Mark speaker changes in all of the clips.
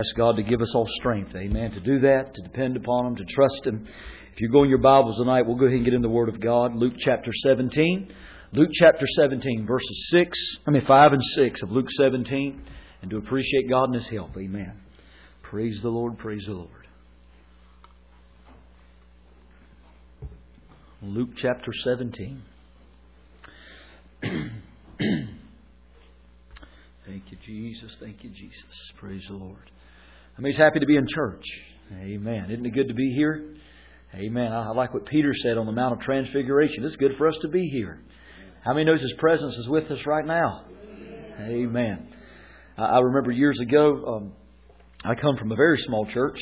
Speaker 1: Ask God to give us all strength, amen, to do that, to depend upon Him, to trust Him. If you go in your Bibles tonight, we'll go ahead and get in the Word of God. Luke chapter 17. Luke chapter 17, verses 5 and 6 of Luke 17. And to appreciate God and His help, amen. Praise the Lord, praise the Lord. Luke chapter 17. Thank you, Jesus. Thank you, Jesus. Praise the Lord. I mean, He's happy to be in church. Amen. Isn't it good to be here? Amen. I like what Peter said on the Mount of Transfiguration. It's good for us to be here. How many knows His presence is with us right now? Amen. I remember years ago, I come from a very small church.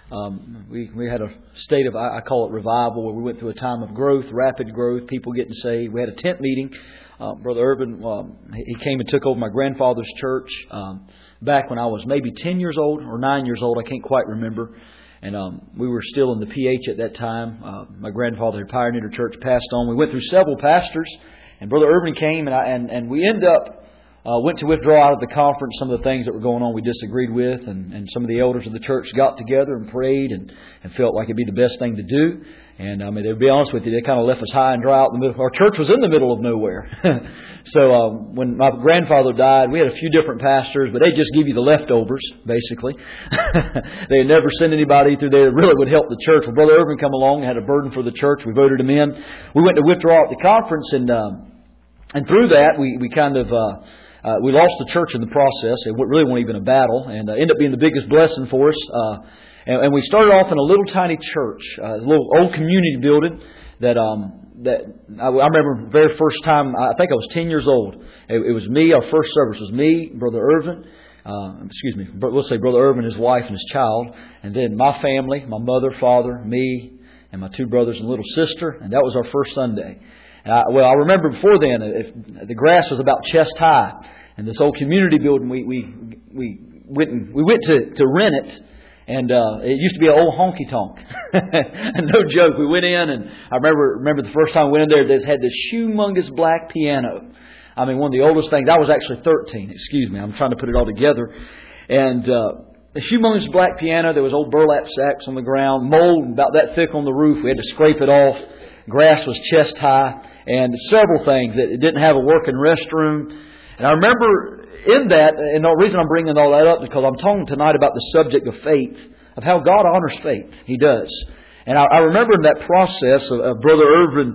Speaker 1: We had a state of, I call it revival, where we went through a time of growth, rapid growth, people getting saved. We had a tent meeting. Brother Urban, he came and took over my grandfather's church back when I was maybe 10 years old or 9 years old. I can't quite remember. And we were still in the PH at that time. My grandfather had pioneered a church, passed on. We went through several pastors. And Brother Urban came, and we ended up went to withdraw out of the conference. Some of the things that were going on we disagreed with, and some of the elders of the church got together and prayed and felt like it'd be the best thing to do. And I mean, to be honest with you, they kind of left us high and dry out in the middle. Our church was in the middle of nowhere. So when my grandfather died, we had a few different pastors, but they just give you the leftovers, basically. They never sent anybody through there that really would help the church. Well, Brother Urban come along and had a burden for the church. We voted him in. We went to withdraw at the conference, and through that, we kind of we lost the church in the process. It really wasn't even a battle, and ended up being the biggest blessing for us. And we started off in a little tiny church, a little old community building that I remember the very first time. I think I was 10 years old. It was me. Our first service was me, Brother Irvin. We'll say Brother Irvin, his wife, and his child, and then my family, my mother, father, me, and my two brothers and little sister, and that was our first Sunday. I remember before then, the grass was about chest high, and this old community building we went to rent it, and it used to be an old honky tonk. And no joke, we went in, and I remember the first time we went in there, they had this humongous black piano. I mean, one of the oldest things. I was actually 13. Excuse me, I'm trying to put it all together, and the humongous black piano. There was old burlap sacks on the ground, mold about that thick on the roof. We had to scrape it off. Grass was chest high, and several things. It didn't have a working restroom. And I remember in that, and the reason I'm bringing all that up is because I'm talking tonight about the subject of faith, of how God honors faith. He does. And I remember in that process of Brother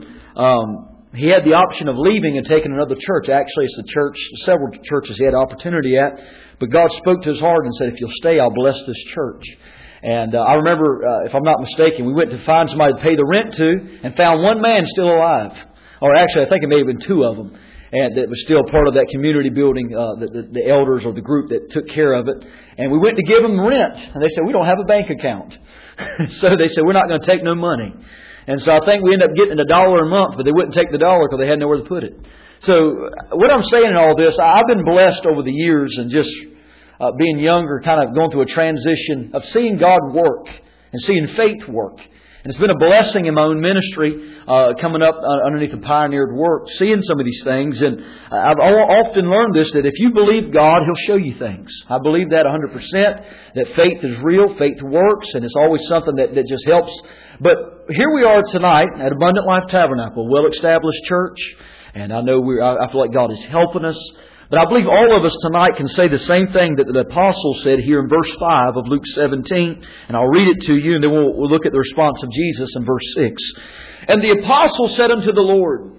Speaker 1: Irvin, he had the option of leaving and taking another church. Actually, it's the church, several churches he had opportunity at. But God spoke to his heart and said, if you'll stay, I'll bless this church. And I remember, if I'm not mistaken, we went to find somebody to pay the rent to and found one man still alive. Or actually, I think it may have been two of them. And that was still part of that community building, the elders or the group that took care of it. And we went to give them rent. And they said, we don't have a bank account. So they said, we're not going to take no money. And so I think we ended up getting $1 a month, but they wouldn't take the dollar because they had nowhere to put it. So what I'm saying in all this, I've been blessed over the years and just being younger, kind of going through a transition of seeing God work and seeing faith work. And it's been a blessing in my own ministry, coming up underneath the pioneered work, seeing some of these things. And I've often learned this, that if you believe God, He'll show you things. I believe that 100%, that faith is real, faith works, and it's always something that just helps. But here we are tonight at Abundant Life Tabernacle, a well-established church. And I know I feel like God is helping us. But I believe all of us tonight can say the same thing that the apostle said here in verse 5 of Luke 17. And I'll read it to you, and then we'll look at the response of Jesus in verse 6. And the apostle said unto the Lord,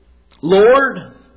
Speaker 1: Lord,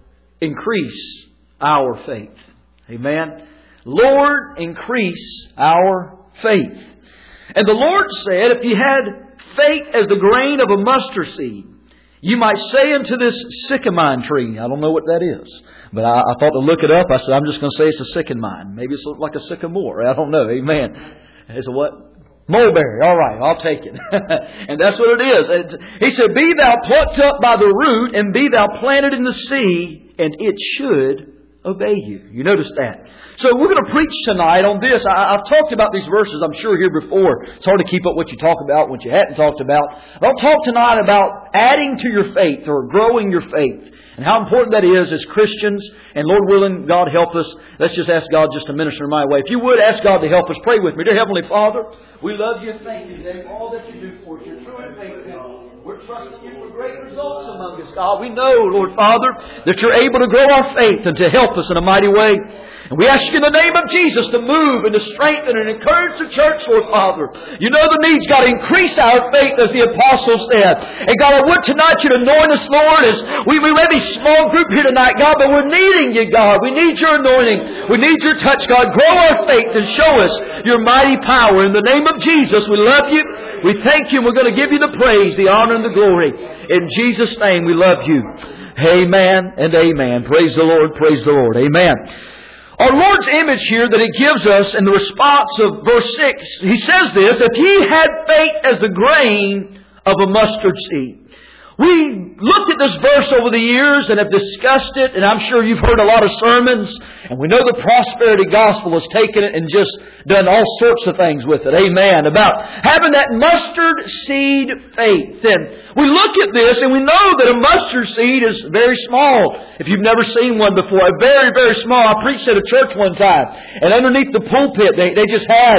Speaker 1: increase our faith. Amen. Lord, increase our faith. And the Lord said, if you had faith as the grain of a mustard seed, you might say unto this sycamine tree. I don't know what that is. But I thought to look it up. I said, I'm just going to say it's a sycamine. Maybe it's like a sycamore. I don't know. Amen. It's a what? Mulberry. All right. I'll take it. And that's what it is. He said, be thou plucked up by the root, and be thou planted in the sea, and it should obey you. You notice that. So we're going to preach tonight on this. I've talked about these verses, I'm sure, here before. It's hard to keep up what you talk about, what you hadn't talked about. I'll talk tonight about adding to your faith or growing your faith. And how important that is as Christians. And Lord willing, God help us. Let's just ask God just to minister in my way. If you would, ask God to help us. Pray with me. Dear Heavenly Father, we love you and thank you today for all that you do for us. You're true and faithful. We're trusting you for great results among us, God. We know, Lord Father, that you're able to grow our faith and to help us in a mighty way. And we ask you in the name of Jesus to move and to strengthen and encourage the church, Lord Father. You know the needs. God, increase our faith as the apostles said. And God, I would tonight you to anoint us, Lord, as we may be small group here tonight, God, but we're needing you, God. We need your anointing. We need your touch, God. Grow our faith and show us your mighty power. In the name of Jesus, we love you. We thank you. And we're going to give you the praise, the honor, and the glory. In Jesus' name, we love you. Amen and amen. Praise the Lord. Praise the Lord. Amen. Our Lord's image here that He gives us in the response of verse 6, He says this, if ye had faith as the grain of a mustard seed. We looked at this verse over the years and have discussed it, and I'm sure you've heard a lot of sermons, and we know the prosperity gospel has taken it and just done all sorts of things with it. Amen. About having that mustard seed faith. And we look at this and we know that a mustard seed is very small. If you've never seen one before, very, very small. I preached at a church one time, and underneath the pulpit, they just had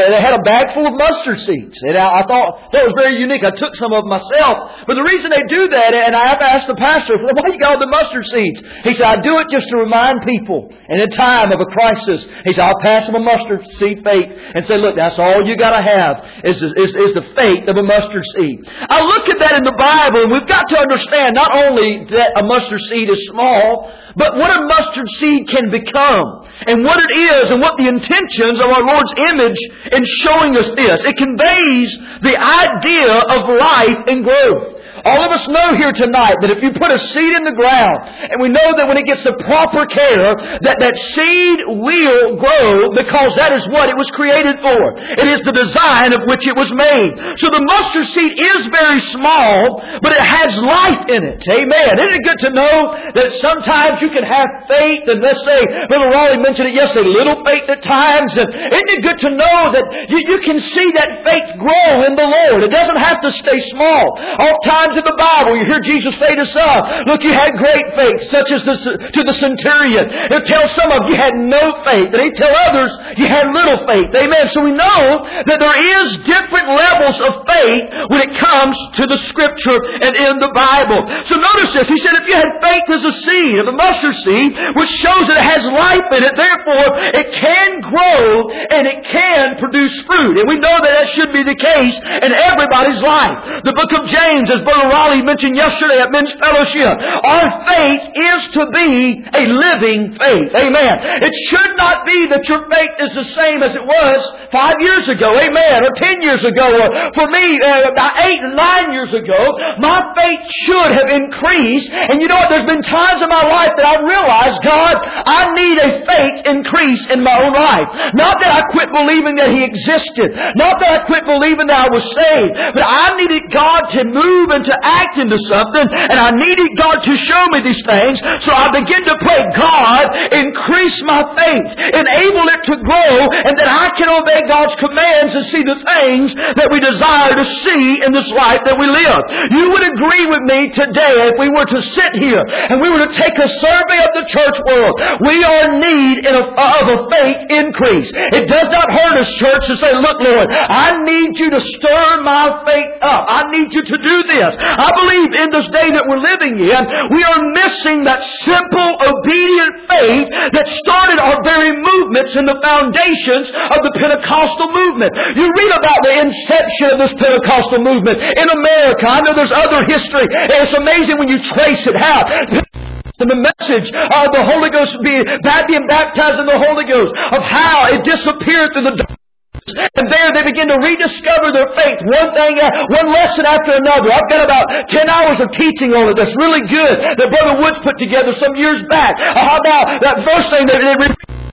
Speaker 1: a bag full of mustard seeds. And I thought that was very unique. I took some of them myself. But the reason they do that, and I have to ask the pastor, why you got all the mustard seeds? He said, I do it just to remind people in a time of a crisis. He said, I'll pass them a mustard seed faith and say, look, that's all you got to have is the faith of a mustard seed. I look at that in the Bible, and we've got to understand not only that a mustard seed is small, but what a mustard seed can become, and what it is, and what the intentions of our Lord's image in showing us this. It conveys the idea of life and growth. All of us know here tonight that if you put a seed in the ground, and we know that when it gets the proper care, that seed will grow because that is what it was created for. It is the design of which it was made. So the mustard seed is very small, but it has life in it. Amen. Isn't it good to know that sometimes you can have faith, and let's say, Brother Raleigh mentioned it yesterday, little faith at times, and isn't it good to know that you can see that faith grow in the Lord? It doesn't have to stay small. All times in the Bible, you hear Jesus say to some, look, you had great faith, such as to the centurion. He'll tell some of you had no faith, and He'll tell others you had little faith. Amen. So we know that there is different levels of faith when it comes to the Scripture and in the Bible. So notice this. He said if you had faith as a seed, of a mustard seed, which shows that it has life in it, therefore it can grow and it can produce fruit. And we know that should be the case in everybody's life. The book of James, as Brother Raleigh mentioned yesterday at Men's Fellowship, our faith is to be a living faith. Amen. It should not be that your faith is the same as it was 5 years ago. Amen. Or 10 years ago. Or for me, about 8 or 9 years ago, my faith should have increased. And you know what? There's been times in my life that I've realized, God, I need a faith increase in my own life. Not that I quit believing that He existed. Not that I quit believing that I was saved. But I needed God to move and to act into something. And I needed God to show me these things. So I began to pray, God, increase my faith. Enable it to grow. And that I can obey God's commands and see the things that we desire to see in this life that we live. You would agree with me today if we were to sit here and we were to take a survey of the church world. We are in need of a faith increase. It does not hurt us, church, to say, look, Lord, I need you to stir my faith up. I need you to do this. I believe in this day that we're living in, we are missing that simple, obedient faith that started our very movements and the foundations of the Pentecostal movement. You read about the inception of this Pentecostal movement in America. I know there's other history. It's amazing when you trace it how the message of the Holy Ghost being baptized in the Holy Ghost, of how it disappeared through the darkness. And there they begin to rediscover their faith. One lesson after another. I've got about 10 hours of teaching on it that's really good that Brother Woods put together some years back. How about that first thing that they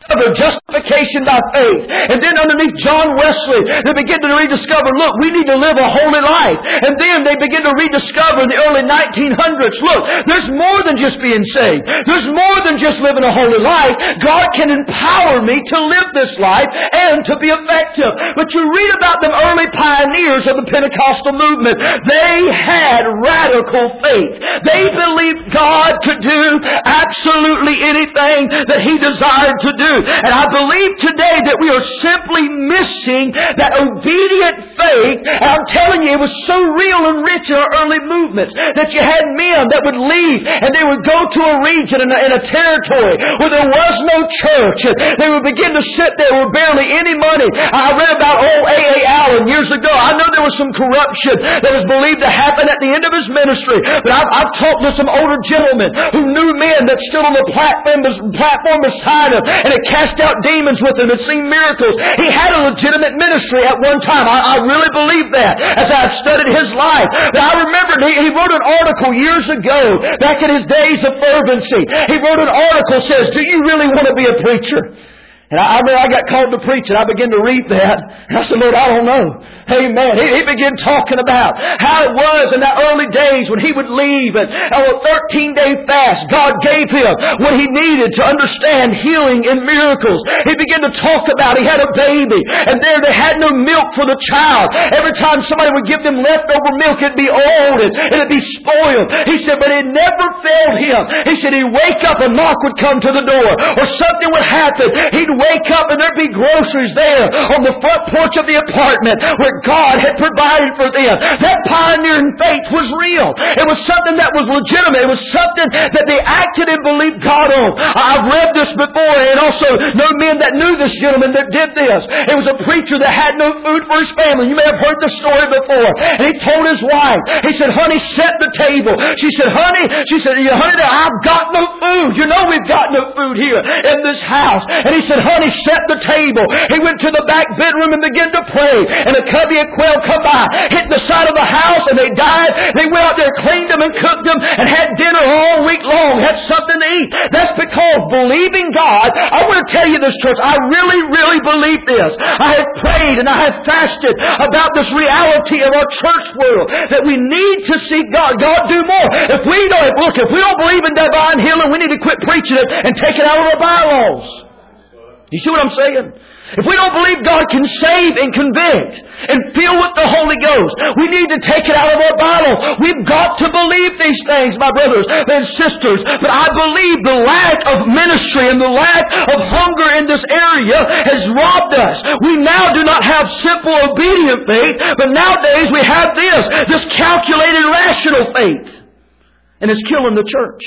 Speaker 1: justification by faith. And then underneath John Wesley, they begin to rediscover, look, we need to live a holy life. And then they begin to rediscover in the early 1900s, look, there's more than just being saved. There's more than just living a holy life. God can empower me to live this life and to be effective. But you read about them early pioneers of the Pentecostal movement. They had radical faith. They believed God could do absolutely anything that He desired to do. And I believe today that we are simply missing that obedient faith. And I'm telling you, it was so real and rich in our early movements that you had men that would leave and they would go to a region in a territory where there was no church. And they would begin to sit there with barely any money. I read about old A.A. Allen years ago. I know there was some corruption that was believed to happen at the end of his ministry. But I've talked to some older gentlemen who knew men that stood on the platform beside him and had cast out demons with him and seen miracles. He had a legitimate ministry at one time. I really believe that as I studied his life. But I remember he wrote an article years ago, back in his days of fervency. He wrote an article that says, do you really want to be a preacher? And I remember I got called to preach, and I began to read that. And I said, Lord, I don't know. Amen. He began talking about how it was in the early days when he would leave and on a 13-day fast, God gave him what he needed to understand healing and miracles. He began to talk about he had a baby, and there they had no milk for the child. Every time somebody would give them leftover milk, it'd be old and it'd be spoiled. He said, but it never failed him. He said he'd wake up, a knock would come to the door, or something would happen. He'd wake up and there'd be groceries there on the front porch of the apartment where God had provided for them. That pioneering faith was real. It was something that was legitimate. It was something that they acted and believed God on. I've read this before and also know men that knew this gentleman that did this. It was a preacher that had no food for his family. You may have heard the story before. And he told his wife, he said, honey, set the table. She said, honey, I've got no food. You know we've got no food here in this house. And he said, honey, set the table. He went to the back bedroom and began to pray. And a covey of quail come by, hit the side of the house, and they died. They went out there, cleaned them and cooked them, and had dinner all week long, had something to eat. That's because believing God, I want to tell you this, church, I really, really believe this. I have prayed and I have fasted about this reality of our church world, that we need to see God do more. If we don't believe in divine healing, we need to quit preaching it and take it out of our bylaws. You see what I'm saying? If we don't believe God can save and convict and fill with the Holy Ghost, we need to take it out of our Bible. We've got to believe these things, my brothers and sisters. But I believe the lack of ministry and the lack of hunger in this area has robbed us. We now do not have simple, obedient faith, but nowadays we have this calculated, rational faith. And it's killing the church.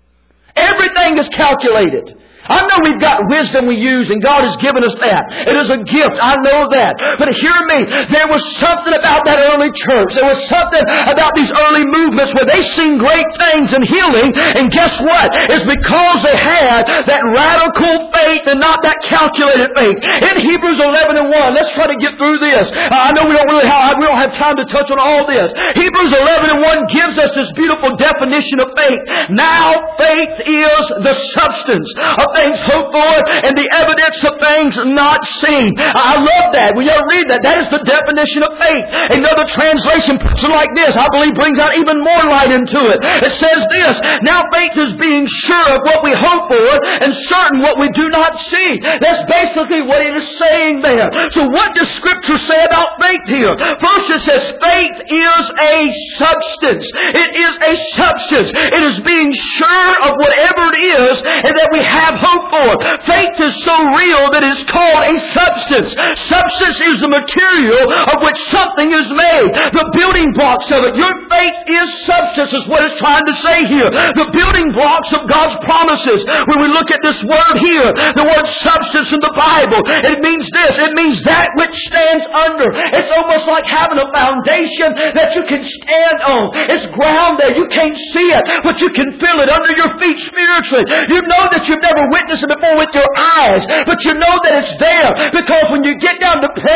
Speaker 1: Everything is calculated. I know we've got wisdom we use, and God has given us that. It is a gift. I know that. But hear me. There was something about that early church. There was something about these early movements where they seen great things in healing. And guess what? It's because they had that radical faith and not that calculated faith. In Hebrews 11:1, let's try to get through this. I know we don't have time to touch on all this. Hebrews 11:1 gives us this beautiful definition of faith. Now faith is the substance of things hoped for and the evidence of things not seen. I love that. When you read that, that is the definition of faith. Another translation puts it like this. I believe brings out even more light into it. It says this, now faith is being sure of what we hope for and certain what we do not see. That's basically what it is saying there. So what does Scripture say about faith here? First it says faith is a substance. It is a substance. It is being sure of whatever it is and that we have hope for. Faith is so real that it's called a substance. Substance is the material of which something is made. The building blocks of it. Your faith is substance is what it's trying to say here. The building blocks of God's promises. When we look at this word here, the word substance in the Bible, it means this. It means that which stands under. It's almost like having a foundation that you can stand on. It's ground there. You can't see it, but you can feel it under your feet spiritually. You know that you've never witnessed it before with your eyes, but you know that it's there because when you get down to prayer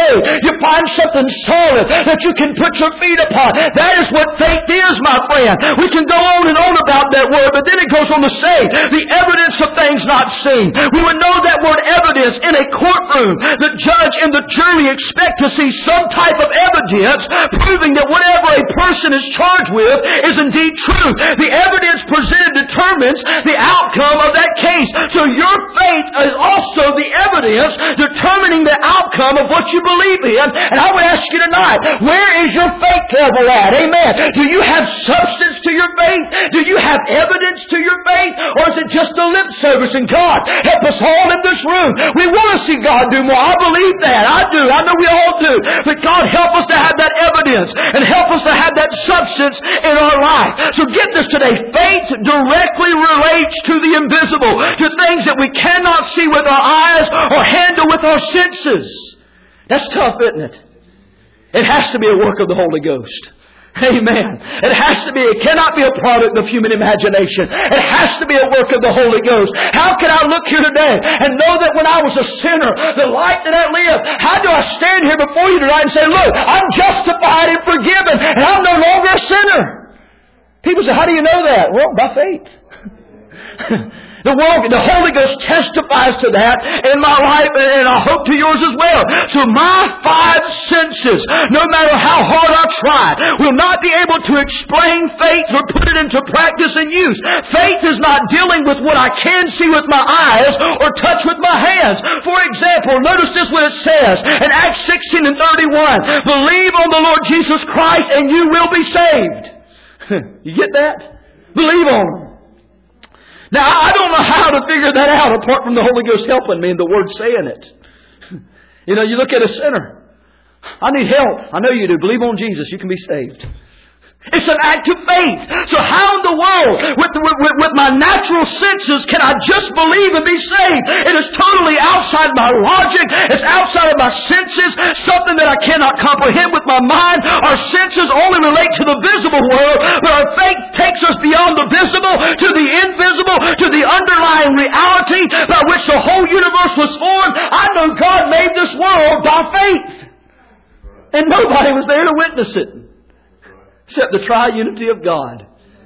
Speaker 1: saved. You find something solid that you can put your feet upon. That is what faith is, my friend. We can go on and on about that word, but then it goes on to say, the evidence of things not seen. We would know that word evidence in a courtroom. The judge and the jury expect to see some type of evidence proving that whatever a person is charged with is indeed true. The evidence presented determines the outcome of that case. So your faith is also the evidence determining the outcome of what you believe in. And I would ask you tonight, where is your faith level at? Amen. Do you have substance to your faith? Do you have evidence to your faith? Or is it just a lip service? And God, help us all in this room. We want to see God do more. I believe that. I do. I know we all do. But God, help us to have that evidence and help us to have that substance in our life. So get this today. Faith directly relates to the invisible, to things that we cannot see with our eyes or handle with our senses. That's tough, isn't it? It has to be a work of the Holy Ghost. Amen. It cannot be a product of human imagination. It has to be a work of the Holy Ghost. How can I look here today and know that when I was a sinner, the life that I lived, how do I stand here before you tonight and say, look, I'm justified and forgiven, and I'm no longer a sinner? People say, how do you know that? Well, by faith. The Holy Ghost testifies to that in my life, and I hope to yours as well. So my five senses, no matter how hard I try, will not be able to explain faith or put it into practice and use. Faith is not dealing with what I can see with my eyes or touch with my hands. For example, notice this what it says in Acts 16 and 31. Believe on the Lord Jesus Christ and you will be saved. You get that? Believe on Him. Now, I don't know how to figure that out apart from the Holy Ghost helping me and the Word saying it. You know, you look at a sinner. I need help. I know you do. Believe on Jesus. You can be saved. It's an act of faith. So how in the world, with my natural senses, can I just believe and be saved? It is totally outside my logic. It's outside of my senses. Something that I cannot comprehend with my mind. Our senses only relate to the visible world, but our faith takes us beyond the visible to the invisible, to the underlying reality by which the whole universe was formed. I know God made this world by faith. And nobody was there to witness it. Except the triunity of God.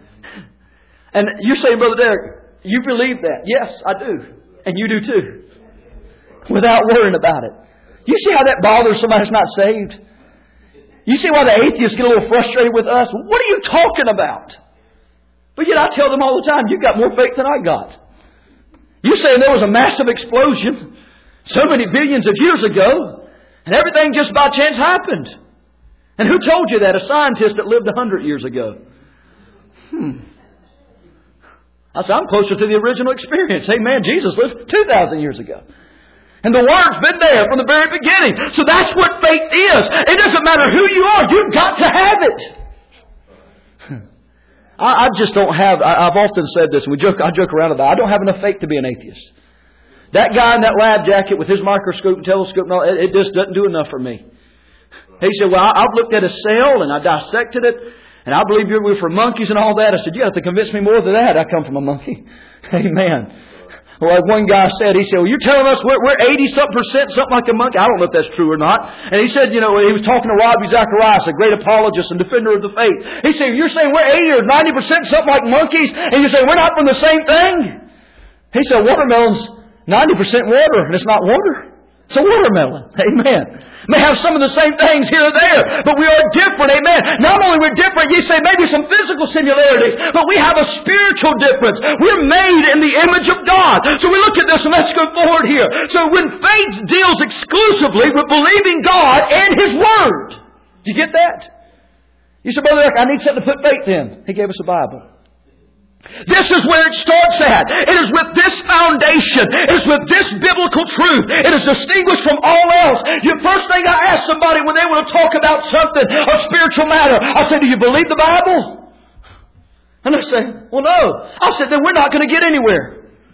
Speaker 1: And you're saying, Brother Derek, you believe that? Yes, I do. And you do too. Without worrying about it. You see how that bothers somebody who's not saved? You see why the atheists get a little frustrated with us? What are you talking about? But yet I tell them all the time, you've got more faith than I got. You're saying there was a massive explosion so many billions of years ago, and everything just by chance happened. And who told you that? A scientist that lived 100 years ago. I said, I'm closer to the original experience. Amen. Jesus lived 2,000 years ago. And the Word's been there from the very beginning. So that's what faith is. It doesn't matter who you are. You've got to have it. I just don't have, I've often said this, and I joke around about it. I don't have enough faith to be an atheist. That guy in that lab jacket with his microscope and telescope and all, it just doesn't do enough for me. He said, well, I've looked at a cell and I dissected it, and I believe we're for monkeys and all that. I said, you have to convince me more than that. I come from a monkey. Amen. Well, like one guy said, he said, well, you're telling us we're 80-something%, something like a monkey. I don't know if that's true or not. And he said, you know, he was talking to Ravi Zacharias, a great apologist and defender of the faith. He said, you're saying we're 80 or 90%, something like monkeys, and you say we're not from the same thing? He said, watermelon's 90% water, and it's not water. It's a watermelon. Amen. May have some of the same things here or there, but we are different. Amen. Not only we're different, you say maybe some physical similarities, but we have a spiritual difference. We're made in the image of God. So we look at this and let's go forward here. So when faith deals exclusively with believing God and His Word. Do you get that? You say, Brother Eric, I need something to put faith in. He gave us a Bible. This is where it starts at. It is with this foundation. It is with this biblical truth. It is distinguished from all else. The first thing I ask somebody when they want to talk about something of spiritual matter, I say, do you believe the Bible? And they say, well, no. I said, then we're not going to get anywhere.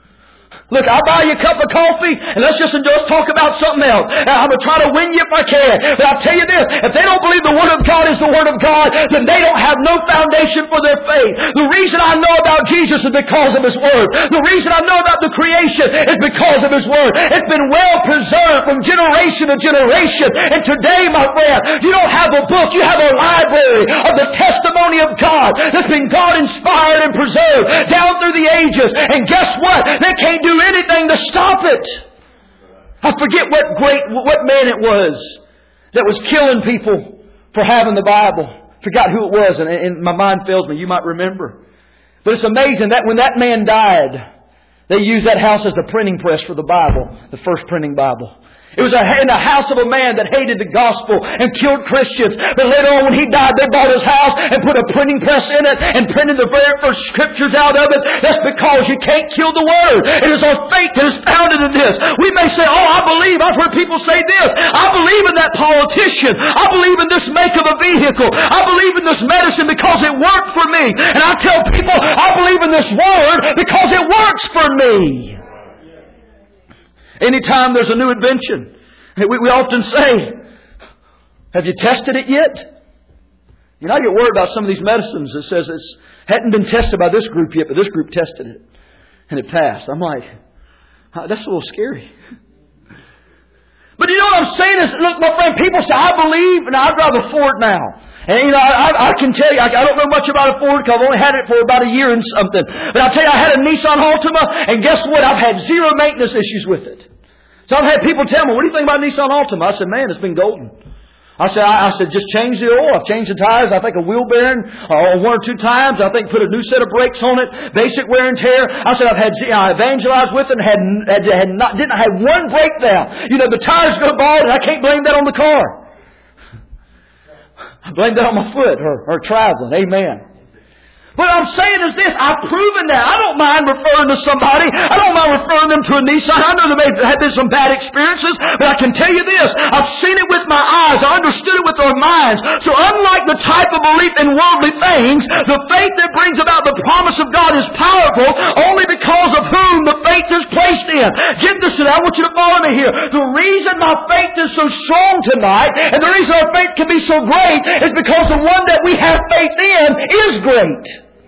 Speaker 1: Look, I'll buy you a cup of coffee and let's just talk about something else. I'm going to try to win you if I can. But I'll tell you this, if they don't believe the Word of God is the Word of God, then they don't have no foundation for their faith. The reason I know about Jesus is because of His Word. The reason I know about the creation is because of His Word. It's been well preserved from generation to generation. And today, my friend, you don't have a book, you have a library of the testimony of God that's been God-inspired and preserved down through the ages. And guess what? They can't do anything to stop it. I forget what man it was that was killing people for having the Bible. Forgot who it was, and my mind fails me. You might remember. But it's amazing that when that man died, they used that house as the printing press for the Bible, the first printing Bible. It was in the house of a man that hated the gospel and killed Christians. But later on when he died, they bought his house and put a printing press in it and printed the very first scriptures out of it. That's because you can't kill the Word. It is our faith that is founded in this. We may say, oh, I believe. I've heard people say this. I believe in that politician. I believe in this make of a vehicle. I believe in this medicine because it worked for me. And I tell people, I believe in this Word because it works for me. Anytime there's a new invention, we often say, have you tested it yet? You know, I get worried about some of these medicines that says it hadn't been tested by this group yet, but this group tested it and it passed. I'm like, that's a little scary. But you know what I'm saying is, look, my friend, people say, I believe, and I drive a Ford now. And you know, I can tell you, I don't know much about a Ford because I've only had it for about a year and something. But I'll tell you, I had a Nissan Altima, and guess what? I've had zero maintenance issues with it. So I've had people tell me, what do you think about Nissan Altima? I said, man, it's been golden. I said, just change the oil. I've changed the tires. I think a wheel bearing one or two times. I think put a new set of brakes on it. Basic wear and tear. I said, I evangelized with it and didn't have one breakdown. You know, the tires go bald, and I can't blame that on the car. I blame that on my foot or traveling. Amen. What I'm saying is this, I've proven that. I don't mind referring to somebody. I don't mind referring them to a Nissan. I know there may have been some bad experiences, but I can tell you this, I've seen it with my eyes. I understood it with our minds. So unlike the type of belief in worldly things, the faith that brings about the promise of God is powerful only because of whom the faith is placed in. Get this today. I want you to follow me here. The reason my faith is so strong tonight, and the reason our faith can be so great, is because the one that we have faith in is great.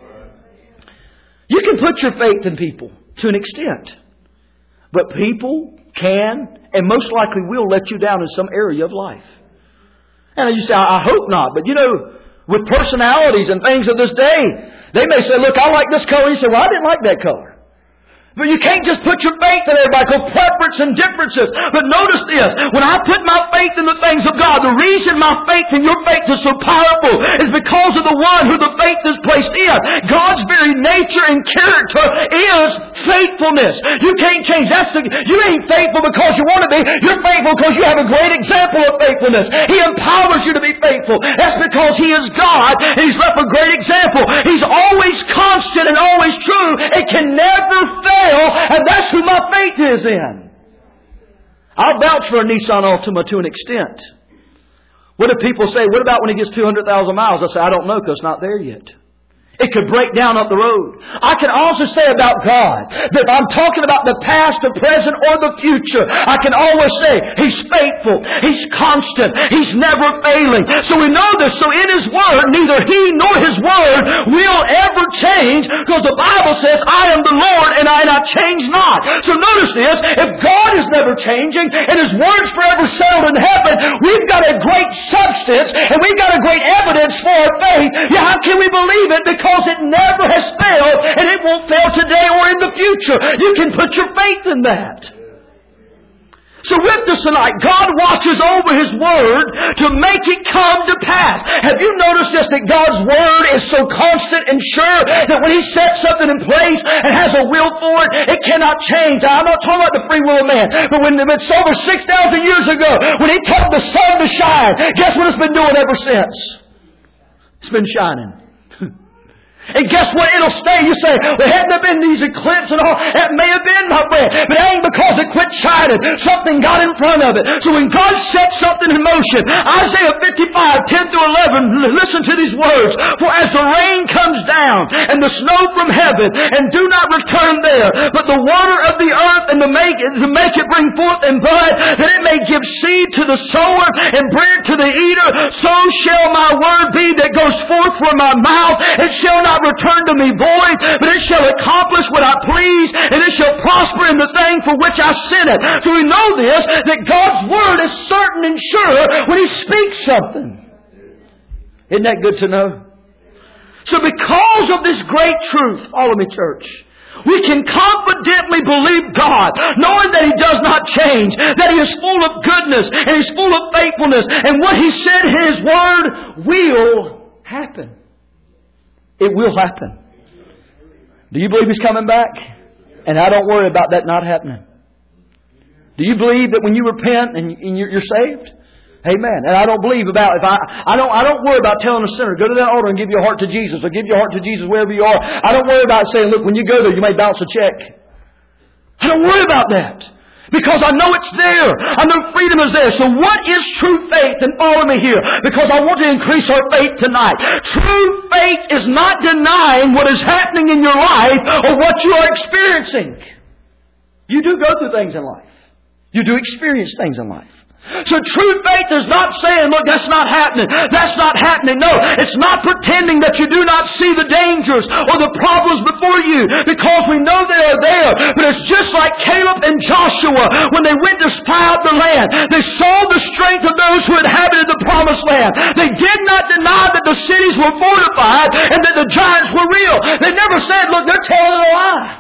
Speaker 1: You can put your faith in people to an extent. But people can and most likely will let you down in some area of life. And you say, I hope not. But you know, with personalities and things of this day, they may say, look, I like this color. You say, well, I didn't like that color. But you can't just put your faith in everybody because preference and differences. But notice this. When I put my faith in the things of God, the reason my faith and your faith is so powerful is because of the one who the faith is placed in. God's very nature and character is faithfulness. You can't change. You ain't faithful because you want to be. You're faithful because you have a great example of faithfulness. He empowers you to be faithful. That's because He is God and He's left a great example. He's always constant and always true. It can never fail. And that's who my faith is in. I'll vouch for a Nissan Altima to an extent. What if people say, what about when it gets 200,000 miles? I say, I don't know because it's not there yet. It could break down up the road. I can also say about God that if I'm talking about the past, the present, or the future, I can always say He's faithful. He's constant. He's never failing. So we know this. So in His Word, neither He nor His Word will ever change because the Bible says, I am the Lord and I change not. So notice this. If God is never changing and His Word's forever settled in heaven, we've got a great substance and we've got a great evidence for our faith. Yeah, how can we believe it? Because it never has failed and it won't fail today or in the future. You can put your faith in that. So with this tonight, God watches over His Word to make it come to pass. Have you noticed this, that God's Word is so constant and sure that when He sets something in place and has a will for it, it cannot change. Now, I'm not talking about the free will of man, but when it's over 6,000 years ago, when He told the sun to shine, guess what it's been doing ever since? It's been shining. And guess what? It'll stay. You say, well, hadn't there been these eclipses and all? That may have been, my friend. But it ain't because it quit shining. Something got in front of it. So when God sets something in motion, Isaiah 55, 10 through 11, listen to these words. For as the rain comes down and the snow from heaven and do not return there, but the water of the earth and to make it bring forth and bud, that it may give seed to the sower and bread to the eater, so shall my word be that goes forth from my mouth. It shall not return to me void, but it shall accomplish what I please, and it shall prosper in the thing for which I sent it. So we know this, that God's word is certain and sure when He speaks something. Isn't that good to know? So because of this great truth, follow me, church, we can confidently believe God, knowing that He does not change, that He is full of goodness, and He's full of faithfulness, and what He said in His word will happen. It will happen. Do you believe He's coming back? And I don't worry about that not happening. Do you believe that when you repent and you're saved? Amen. And I don't believe about I don't worry about telling a sinner, go to that altar and give your heart to Jesus, or give your heart to Jesus wherever you are. I don't worry about saying, look, when you go there, you may bounce a check. I don't worry about that. Because I know it's there. I know freedom is there. So what is true faith? And follow me here. Because I want to increase our faith tonight. True faith is not denying what is happening in your life or what you are experiencing. You do go through things in life. You do experience things in life. So true faith is not saying, look, that's not happening. That's not happening. No, it's not pretending that you do not see the dangers or the problems before you, because we know they are there. But it's just like Caleb and Joshua when they went to spy out the land. They saw the strength of those who inhabited the promised land. They did not deny that the cities were fortified and that the giants were real. They never said, look, they're telling a lie.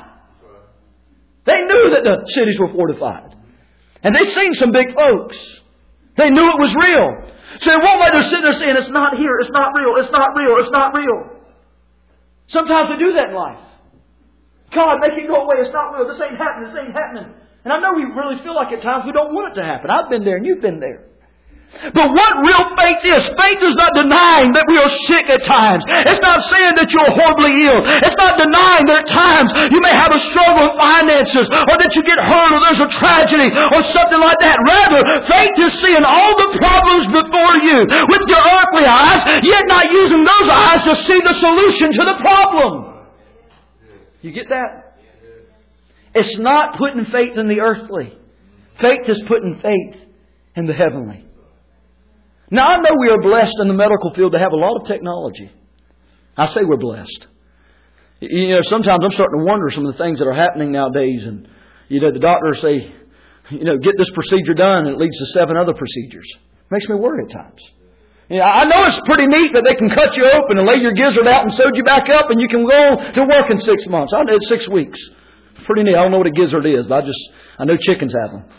Speaker 1: They knew that the cities were fortified. And they've seen some big folks. They knew it was real. So in one way they're sitting there saying, it's not here, it's not real, it's not real, it's not real. Sometimes we do that in life. God, make it go away, it's not real, this ain't happening, this ain't happening. And I know we really feel like at times we don't want it to happen. I've been there and you've been there. But what real faith is not denying that we are sick at times. It's not saying that you're horribly ill. It's not denying that at times you may have a struggle with finances, or that you get hurt, or there's a tragedy, or something like that. Rather, faith is seeing all the problems before you with your earthly eyes, yet not using those eyes to see the solution to the problem. You get that? It's not putting faith in the earthly. Faith is putting faith in the heavenly. Now, I know we are blessed in the medical field to have a lot of technology. I say we're blessed. You know, sometimes I'm starting to wonder some of the things that are happening nowadays. And, you know, the doctors say, you know, get this procedure done, and it leads to 7 other procedures. Makes me worry at times. You know, I know it's pretty neat that they can cut you open and lay your gizzard out and sew you back up, and you can go to work in 6 months. I did 6 weeks. Pretty neat. I don't know what a gizzard is, but I know chickens have them.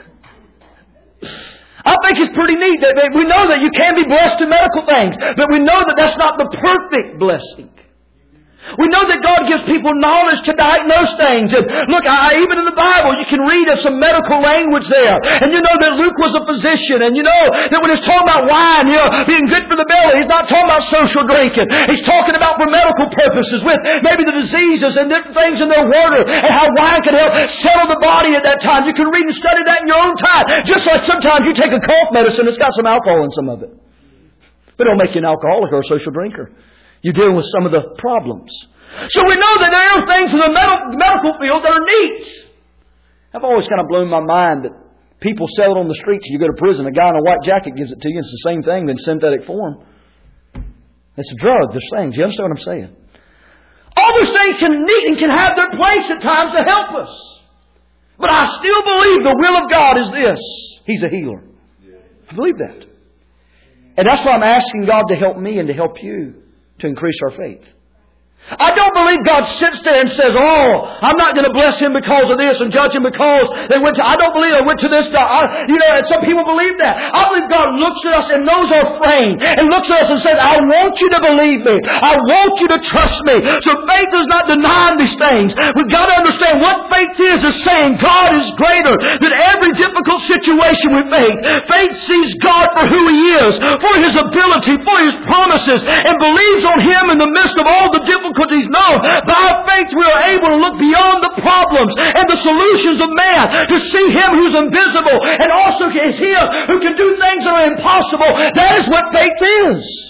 Speaker 1: I think it's pretty neat that we know that you can be blessed in medical things, but we know that that's not the perfect blessing. We know that God gives people knowledge to diagnose things. And look, even in the Bible, you can read of some medical language there. And you know that Luke was a physician. And you know that when he's talking about wine, you know, being good for the belly, he's not talking about social drinking. He's talking about for medical purposes with maybe the diseases and different things in their water, and how wine can help settle the body at that time. You can read and study that in your own time. Just like sometimes you take a cough medicine, it's got some alcohol in some of it. But it'll make you an alcoholic or a social drinker. You're dealing with some of the problems. So we know that there are things in the medical field that are neat. I've always kind of blown my mind that people sell it on the streets. You go to prison, a guy in a white jacket gives it to you. It's the same thing in synthetic form. It's a drug. There's things. You understand what I'm saying? All those things can need and can have their place at times to help us. But I still believe the will of God is this. He's a healer. I believe that. And that's why I'm asking God to help me and to help you to increase our faith. I don't believe God sits there and says, oh, I'm not going to bless him because of this and judge him because they went to, I don't believe they went to this. And some people believe that. I believe God looks at us and knows our frame and looks at us and says, I want you to believe me. I want you to trust me. So faith is not denying these things. We've got to understand what faith is saying God is greater than every difficult situation we face. Faith sees God for who He is, for His ability, for His promises, and believes on Him in the midst of all the difficult difficulties. No, by faith we are able to look beyond the problems and the solutions of man to see Him who's invisible and also is Him who can do things that are impossible. That is what faith is.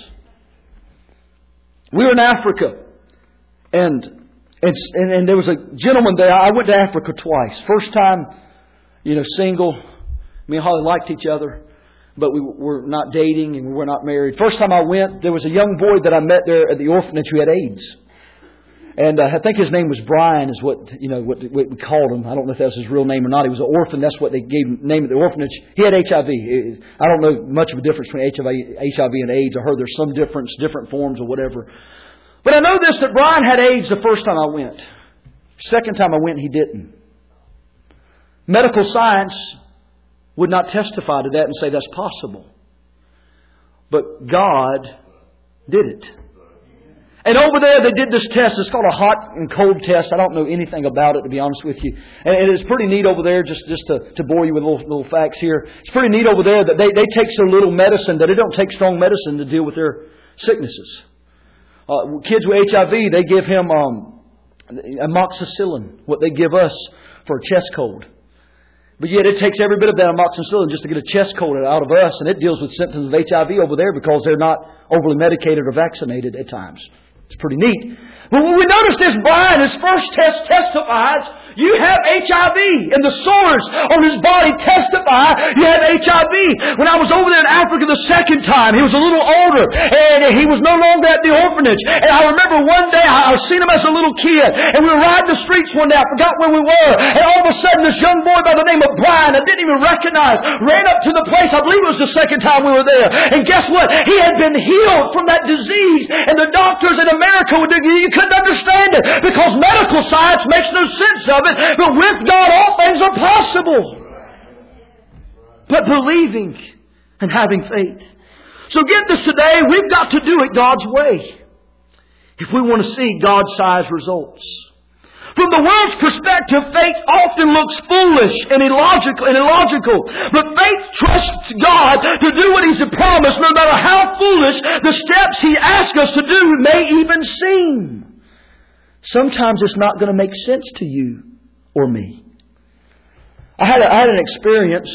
Speaker 1: We were in Africa, and there was a gentleman there. I went to Africa twice. First time, single. Me and Holly liked each other, but we were not dating and we were not married. First time I went, there was a young boy that I met there at the orphanage who had AIDS. And I think his name was Brian, is what we called him. I don't know if that's his real name or not. He was an orphan. That's what they gave him name at the orphanage. He had HIV. I don't know much of a difference between HIV and AIDS. I heard there's some difference, different forms or whatever. But I know this, that Brian had AIDS the first time I went. Second time I went, he didn't. Medical science would not testify to that and say that's possible. But God did it. And over there they did this test. It's called a hot and cold test. I don't know anything about it, to be honest with you. And it is pretty neat over there, just to bore you with little facts here. It's pretty neat over there that they take so little medicine that they don't take strong medicine to deal with their sicknesses. Kids with HIV, they give him amoxicillin, what they give us for a chest cold. But yet it takes every bit of that amoxicillin just to get a chest cold out of us. And it deals with symptoms of HIV over there because they're not overly medicated or vaccinated at times. It's pretty neat. But when we notice this, Brian, his first test testifies, you have HIV. And the sores on his body testify you have HIV. When I was over there in Africa the second time, he was a little older. And he was no longer at the orphanage. And I remember one day, I seen him as a little kid. And we were riding the streets one day. I forgot where we were. And all of a sudden, this young boy by the name of Brian, I didn't even recognize, ran up to the place. I believe it was the second time we were there. And guess what? He had been healed from that disease. And the doctors in America, you couldn't understand it. Because medical science makes no sense of it. But with God, all things are possible. But believing and having faith. So get this today, we've got to do it God's way if we want to see God-sized results. From the world's perspective, faith often looks foolish and illogical. But faith trusts God to do what He's promised, no matter how foolish the steps He asks us to do may even seem. Sometimes it's not going to make sense to you or me. I had an experience,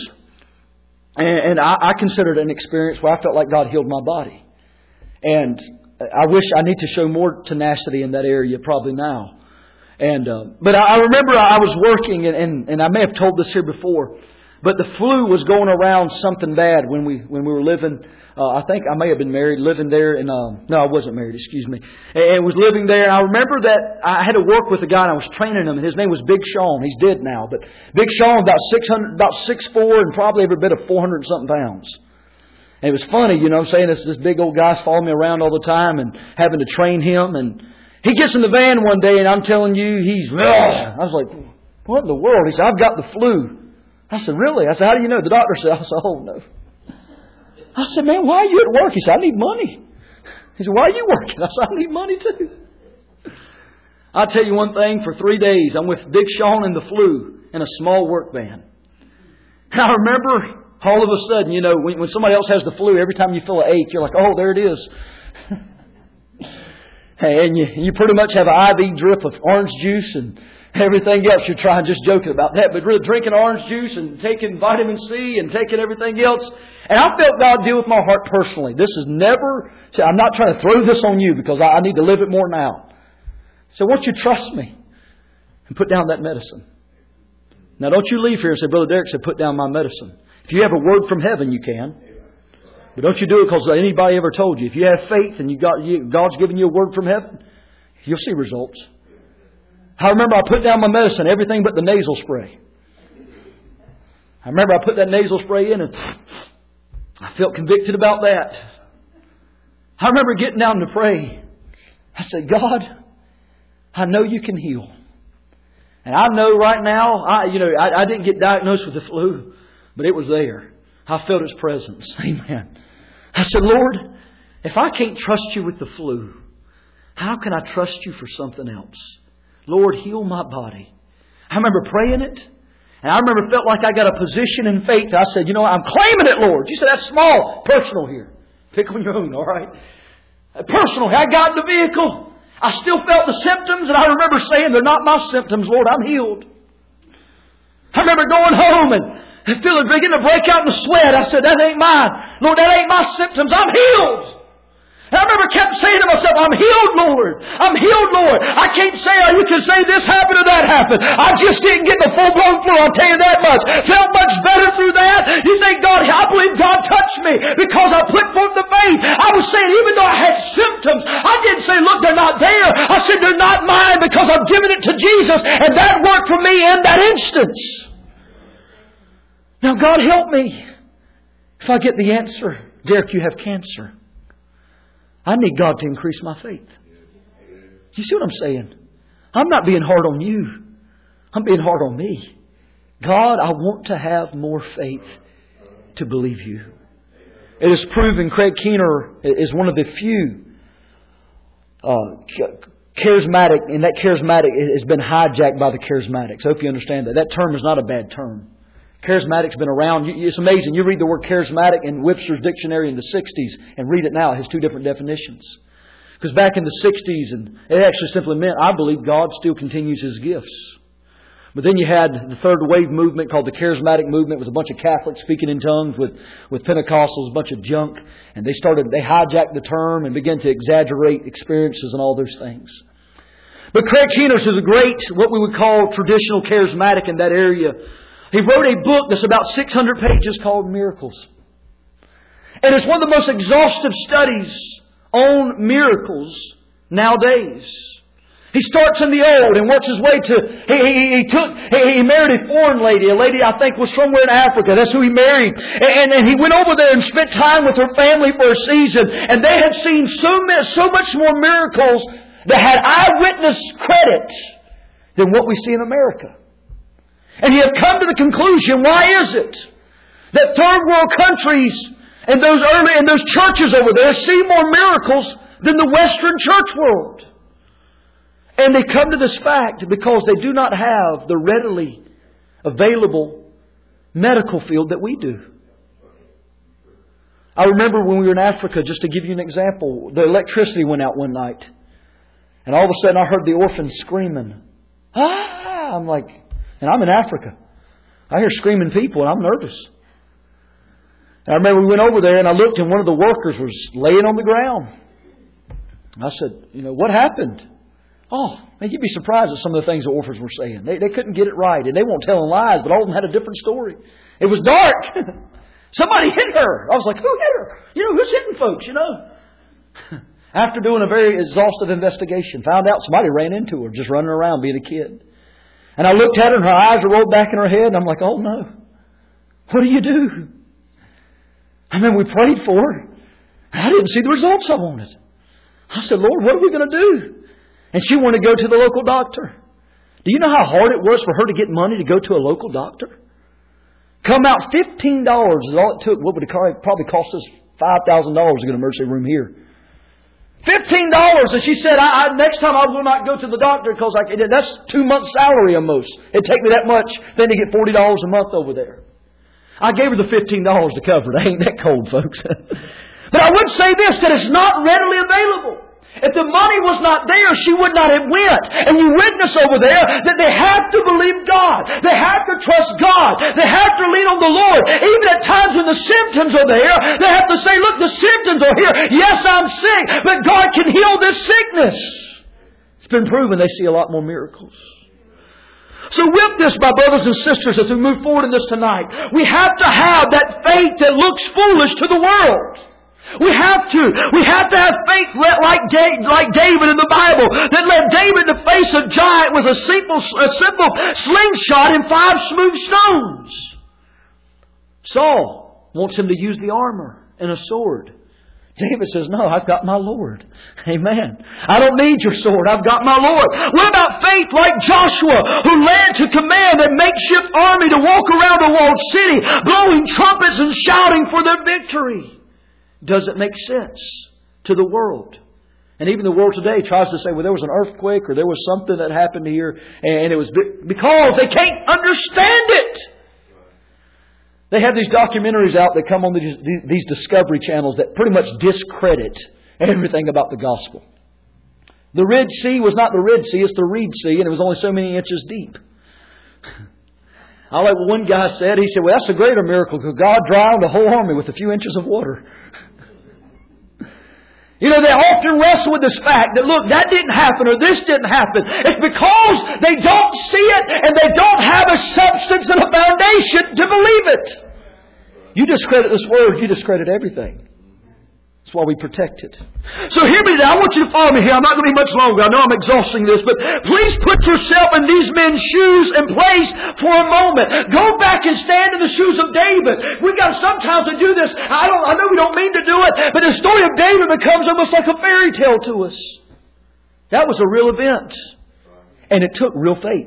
Speaker 1: and I considered it an experience where I felt like God healed my body. And I wish I need to show more tenacity in that area probably now. But I remember I was working, and I may have told this here before, but the flu was going around something bad when we were living. I think I may have been married, living there no, I wasn't married, excuse me. And was living there. And I remember that I had to work with a guy and I was training him, and his name was Big Sean. He's dead now, but Big Sean, about 6'4" and probably every bit of 400 and something pounds. And it was funny, I'm saying, this big old guy's following me around all the time and having to train him. And he gets in the van one day and I'm telling you, I was like, what in the world? He said, I've got the flu. I said, really? I said, how do you know? The doctor said, I said, oh no. I said, man, why are you at work? He said, I need money. He said, why are you working? I said, I need money too. I'll tell you one thing, for 3 days, I'm with Big Sean and the flu in a small work van. And I remember all of a sudden, when somebody else has the flu, every time you feel an ache, you're like, oh, there it is. And you pretty much have an IV drip of orange juice and everything else. You're trying, just joking about that, but really drinking orange juice and taking vitamin C and taking everything else. And I felt God deal with my heart personally. This is never, I'm not trying to throw this on you because I need to live it more now. So won't you trust me and put down that medicine? Now don't you leave here and say, Brother Derek said, put down my medicine. If you have a word from heaven, you can. But don't you do it because anybody ever told you. If you have faith and God's given you a word from heaven, you'll see results. I remember I put down my medicine, everything but the nasal spray. I remember I put that nasal spray in and I felt convicted about that. I remember getting down to pray. I said, God, I know you can heal. And I know right now, I didn't get diagnosed with the flu, but it was there. I felt His presence. Amen. I said, Lord, if I can't trust you with the flu, how can I trust you for something else? Lord, heal my body. I remember praying it. And I remember felt like I got a position in faith. I said, I'm claiming it, Lord. You said that's small. Personal here. Pick on your own, all right? Personal. I got in the vehicle. I still felt the symptoms, and I remember saying, they're not my symptoms, Lord, I'm healed. I remember going home and beginning to break out in the sweat. I said, that ain't mine. Lord, that ain't my symptoms. I'm healed. And I remember kept saying to myself, I'm healed, Lord. I'm healed, Lord. I can't say, you can say this happened or that happened. I just didn't get the full-blown flu, I'll tell you that much. Felt much better through that. You think God, I believe God touched me because I put forth the faith. I was saying, even though I had symptoms, I didn't say, look, they're not there. I said, they're not mine because I've given it to Jesus. And that worked for me in that instance. Now, God help me if I get the answer, Derek, you have cancer. I need God to increase my faith. You see what I'm saying? I'm not being hard on you. I'm being hard on me. God, I want to have more faith to believe you. It is proven Craig Keener is one of the few charismatic, and that charismatic has been hijacked by the charismatics. I hope you understand that. That term is not a bad term. Charismatic's been around. It's amazing. You read the word charismatic in Webster's dictionary in the 60s and read it now. It has two different definitions. Because back in the 60s, and it actually simply meant, I believe God still continues His gifts. But then you had the third wave movement called the charismatic movement. It was a bunch of Catholics speaking in tongues with Pentecostals, a bunch of junk. And they hijacked the term and began to exaggerate experiences and all those things. But Craig Keener is a great, what we would call traditional charismatic in that area. He wrote a book that's about 600 pages called Miracles. And it's one of the most exhaustive studies on miracles nowadays. He starts in the old and works his way to... He married a foreign lady. A lady I think was somewhere in Africa. That's who he married. And he went over there and spent time with her family for a season. And they had seen so much more miracles that had eyewitness credit than what we see in America. And he had come to the conclusion, why is it that third world countries and those churches over there see more miracles than the Western church world? And they come to this fact because they do not have the readily available medical field that we do. I remember when we were in Africa, just to give you an example, the electricity went out one night. And all of a sudden I heard the orphans screaming. Ah! I'm like... And I'm in Africa. I hear screaming people and I'm nervous. And I remember we went over there and I looked and one of the workers was laying on the ground. I said, what happened? Oh, man, you'd be surprised at some of the things the orphans were saying. They couldn't get it right. And they weren't telling lies, but all of them had a different story. It was dark. Somebody hit her. I was like, who hit her? Who's hitting folks, After doing a very exhaustive investigation, found out somebody ran into her just running around being a kid. And I looked at her and her eyes were rolled back in her head. And I'm like, oh no. What do you do? We prayed for her. I didn't see the results I wanted. I said, Lord, what are we going to do? And she wanted to go to the local doctor. Do you know how hard it was for her to get money to go to a local doctor? Come out $15 is all it took. What would it probably cost us $5,000 to get an emergency room here? $15. And she said, next time I will not go to the doctor because that's 2 months' salary almost. It'd take me that much then to get $40 a month over there. I gave her the $15 to cover it. I ain't that cold, folks. But I would say this, that it's not readily available. If the money was not there, she would not have went. And you witness over there that they have to believe God. They have to trust God. They have to lean on the Lord. Even at times when the symptoms are there, they have to say, look, the symptoms are here. Yes, I'm sick, but God can heal this sickness. It's been proven they see a lot more miracles. So with this, my brothers and sisters, as we move forward in this tonight, we have to have that faith that looks foolish to the world. We have to have faith like David in the Bible, that led David to face a giant with a simple slingshot and 5 smooth stones. Saul wants him to use the armor and a sword. David says, no, I've got my Lord. Amen. I don't need your sword. I've got my Lord. What about faith like Joshua, who led to command a makeshift army to walk around a walled city, blowing trumpets and shouting for their victory? Does it make sense to the world? And even the world today tries to say, well, there was an earthquake or there was something that happened here. And it was because they can't understand it. They have these documentaries out that come on these Discovery channels that pretty much discredit everything about the gospel. The Red Sea was not the Red Sea, it's the Reed Sea, and it was only so many inches deep. I like what one guy said. He said, well, that's a greater miracle because God drowned the whole army with a few inches of water. You know, they often wrestle with this fact that, look, that didn't happen or this didn't happen. It's because they don't see it and they don't have a substance and a foundation to believe it. You discredit this Word, you discredit everything. That's why we protect it. So hear me now. I want you to follow me here. I'm not going to be much longer. I know I'm exhausting this, but please put yourself in these men's shoes and place for a moment. Go back and stand in the shoes of David. We've got sometimes to do this. I know we don't mean to do it, but the story of David becomes almost like a fairy tale to us. That was a real event. And it took real faith.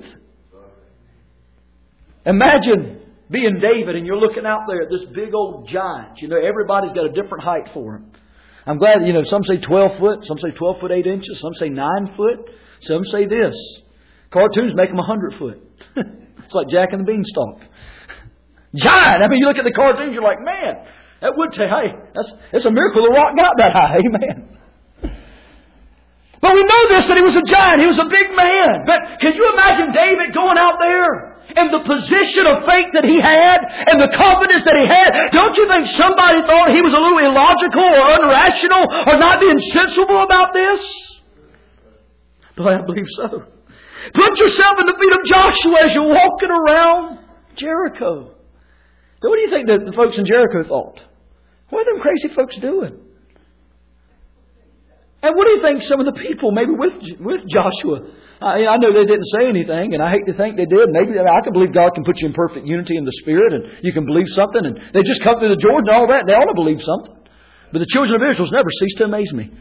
Speaker 1: Imagine being David and you're looking out there at this big old giant. You know, everybody's got a different height for him. I'm glad, some say 12 foot, some say 12 foot 8 inches, some say 9 foot, some say this. Cartoons make them 100 foot. It's like Jack and the Beanstalk. Giant! I mean, you look at the cartoons, you're like, man, that would say, hey, it's a miracle the rock got that high. Amen. But we know this, that he was a giant. He was a big man. But can you imagine David going out there? And the position of faith that he had and the confidence that he had, don't you think somebody thought he was a little illogical or irrational or not being sensible about this? But I believe so. Put yourself in the feet of Joshua as you're walking around Jericho. Now, what do you think the folks in Jericho thought? What are them crazy folks doing? And what do you think some of the people, maybe with Joshua? I know they didn't say anything, and I hate to think they did. Maybe I can believe God can put you in perfect unity in the Spirit, and you can believe something. And they just come through the Jordan and all that. They ought to believe something. But the children of Israel never cease to amaze me.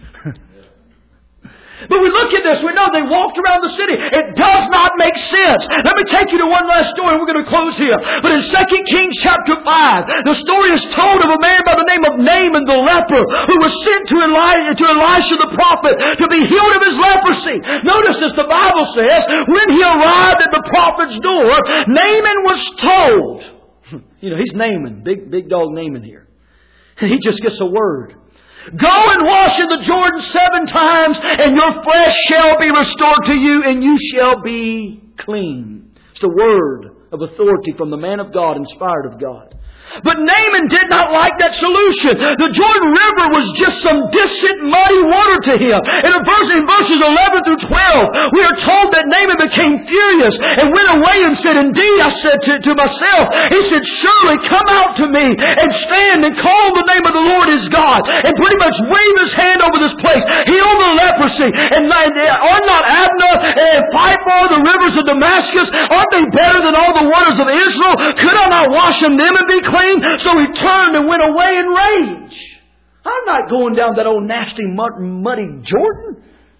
Speaker 1: But we look at this, we know they walked around the city. It does not make sense. Let me take you to one last story and we're going to close here. But in 2 Kings chapter 5, the story is told of a man by the name of Naaman the leper who was sent to Elisha the prophet to be healed of his leprosy. Notice this, the Bible says, when he arrived at the prophet's door, Naaman was told, he's Naaman, big dog Naaman here. And he just gets a word. Go and wash in the Jordan 7 times, and your flesh shall be restored to you, and you shall be clean. It's a word of authority from the man of God, inspired of God. But Naaman did not like that solution. The Jordan River was just some distant, muddy water to him. And in verses 11 through 12, we are told that Naaman became furious and went away and said, indeed, I said to myself, he said, surely come out to me and stand and call the name of the Lord his God. And pretty much wave his hand over this place. Heal the leprosy. And are not Abner and Phyphar, the rivers of Damascus, aren't they better than all the waters of Israel? Could I not wash in them and be clean? So he turned and went away in rage. I'm not going down that old nasty, muddy Jordan.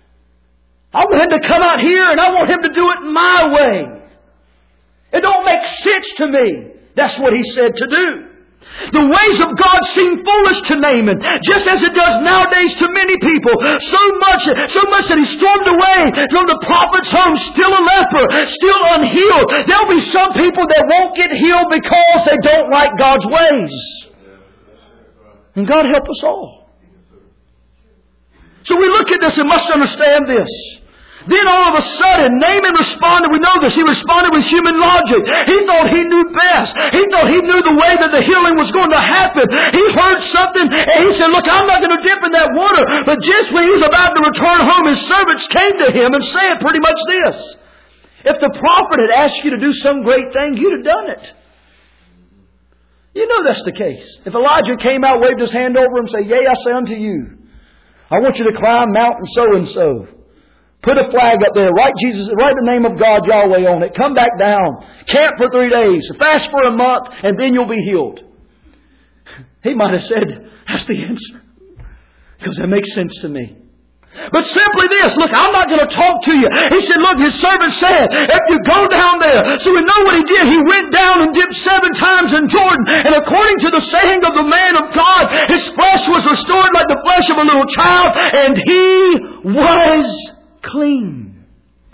Speaker 1: I want him to come out here and I want him to do it my way. It don't make sense to me. That's what he said to do. The ways of God seem foolish to Naaman, just as it does nowadays to many people. So much that he stormed away from the prophet's home, still a leper, still unhealed. There'll be some people that won't get healed because they don't like God's ways. And God help us all. So we look at this and must understand this. Then all of a sudden, Naaman responded, we know this, he responded with human logic. He thought he knew best. He thought he knew the way that the healing was going to happen. He heard something and he said, look, I'm not going to dip in that water. But just when he was about to return home, his servants came to him and said pretty much this. If the prophet had asked you to do some great thing, you'd have done it. You know that's the case. If Elijah came out, waved his hand over him and said, yea, I say unto you, I want you to climb mountain so-and-so. Put a flag up there. Write the name of God, Yahweh, on it. Come back down. Camp for 3 days. Fast for a month, and then you'll be healed. He might have said, that's the answer. Because that makes sense to me. But simply this, look, I'm not going to talk to you. He said, look, his servant said, if you go down there. So we know what he did. He went down and dipped 7 times in Jordan. And according to the saying of the man of God, his flesh was restored like the flesh of a little child. And he was clean.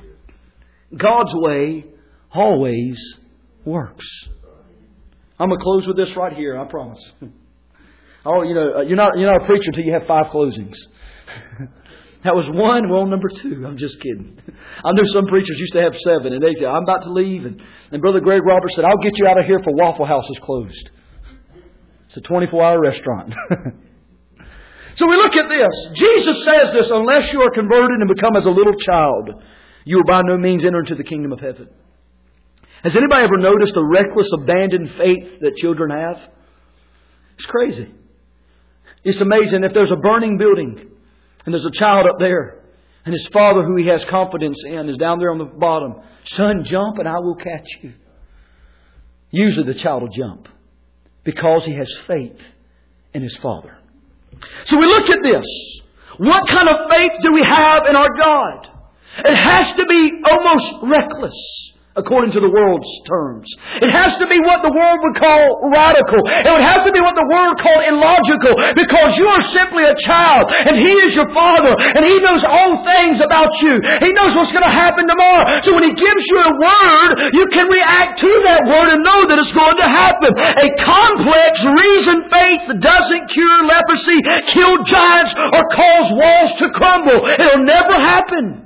Speaker 1: God's way always works. I'm going to close with this right here, I promise. Oh, you're not a preacher until you have 5 closings. That was one. Well, number 2. I'm just kidding. I know some preachers used to have 7. And they said, I'm about to leave. And Brother Greg Roberts said, I'll get you out of here for Waffle House is closed. It's a 24-hour restaurant. So we look at this. Jesus says this, unless you are converted and become as a little child, you will by no means enter into the kingdom of heaven. Has anybody ever noticed the reckless, abandoned faith that children have? It's crazy. It's amazing. If there's a burning building and there's a child up there and his father, who he has confidence in, is down there on the bottom, son, jump and I will catch you. Usually the child will jump because he has faith in his father. So we look at this. What kind of faith do we have in our God? It has to be almost reckless, according to the world's terms. It has to be what the world would call radical. It would have to be what the world called illogical, because you are simply a child and He is your Father and He knows all things about you. He knows what's going to happen tomorrow. So when He gives you a word, you can react to that word and know that it's going to happen. A complex reasoned faith doesn't cure leprosy, kill giants, or cause walls to crumble. It'll never happen.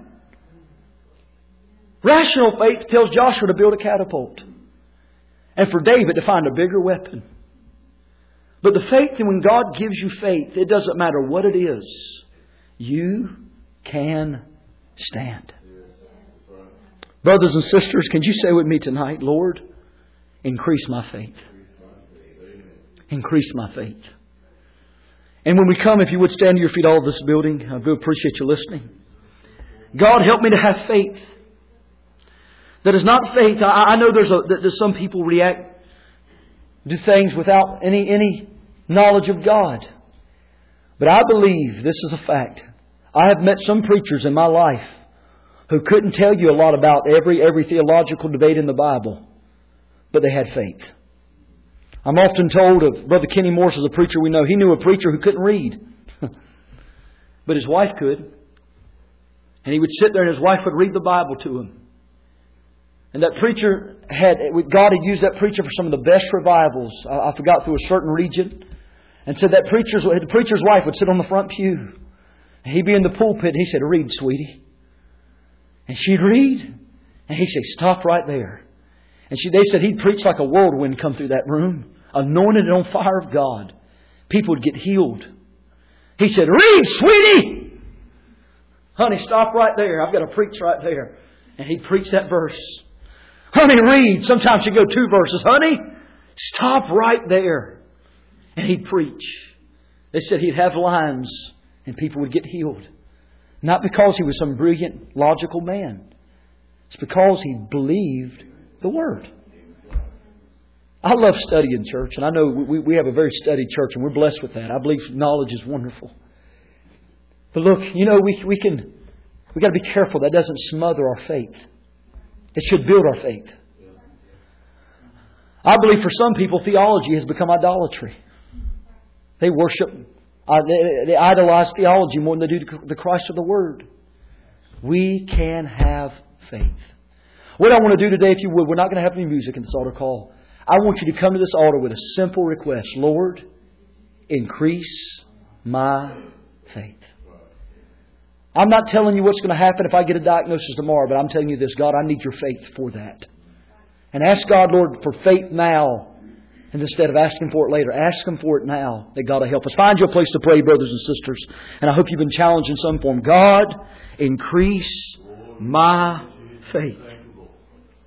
Speaker 1: Rational faith tells Joshua to build a catapult and for David to find a bigger weapon. But the faith that when God gives you faith, it doesn't matter what it is, you can stand. Brothers and sisters, can you say with me tonight, Lord, increase my faith. Increase my faith. And when we come, if you would stand to your feet all of this building, I do appreciate you listening. God, help me to have faith. That is not faith. I know there's some people react to things without any knowledge of God. But I believe this is a fact. I have met some preachers in my life who couldn't tell you a lot about every theological debate in the Bible, but they had faith. I'm often told of Brother Kenny Morse, as a preacher we know. He knew a preacher who couldn't read, but his wife could. And he would sit there and his wife would read the Bible to him. And that preacher God had used that preacher for some of the best revivals. I forgot, through a certain region. And so that the preacher's wife would sit on the front pew. And he'd be in the pulpit and he said, read, sweetie. And she'd read. And he'd say, stop right there. And they said he'd preach like a whirlwind come through that room, anointed and on fire of God. People would get healed. He said, read, sweetie. Honey, stop right there. I've got to preach right there. And he'd preach that verse. Honey, read. Sometimes you go 2 verses. Honey, stop right there. And he'd preach. They said he'd have lines and people would get healed. Not because he was some brilliant, logical man. It's because he believed the Word. I love studying church. And I know we have a very studied church and we're blessed with that. I believe knowledge is wonderful. But look, we got to be careful that doesn't smother our faith. It should build our faith. I believe for some people, theology has become idolatry. They worship, they idolize theology more than they do the Christ of the Word. We can have faith. What I want to do today, if you would, we're not going to have any music in this altar call. I want you to come to this altar with a simple request. Lord, increase my faith. I'm not telling you what's going to happen if I get a diagnosis tomorrow, but I'm telling you this, God, I need your faith for that. And ask God, Lord, for faith now. And instead of asking for it later, ask Him for it now, that God will help us. Find you a place to pray, brothers and sisters. And I hope you've been challenged in some form. God, increase my faith.